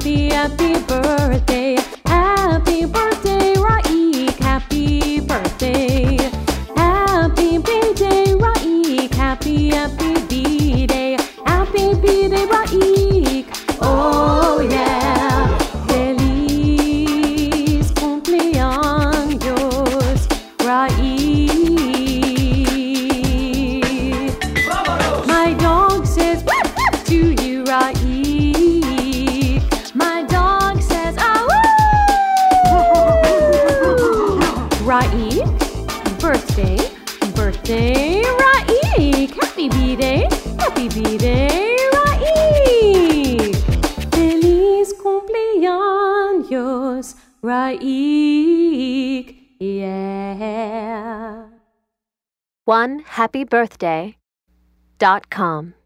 happy, happy birthday. Happy birthday, Raik. Happy birthday. Happy birthday, Raik. Happy, happy B-Day. Happy B-Day, Raik. Oh yeah. Feliz cumpleaños, Raik. My dog says woof, woof to you, Raik. My dog says ah woo. Raik, birthday, birthday, Raik. Happy B-Day, happy B-Day, Raik. Feliz cumpleaños, Raik. Yeah. OneHappyBirthday.com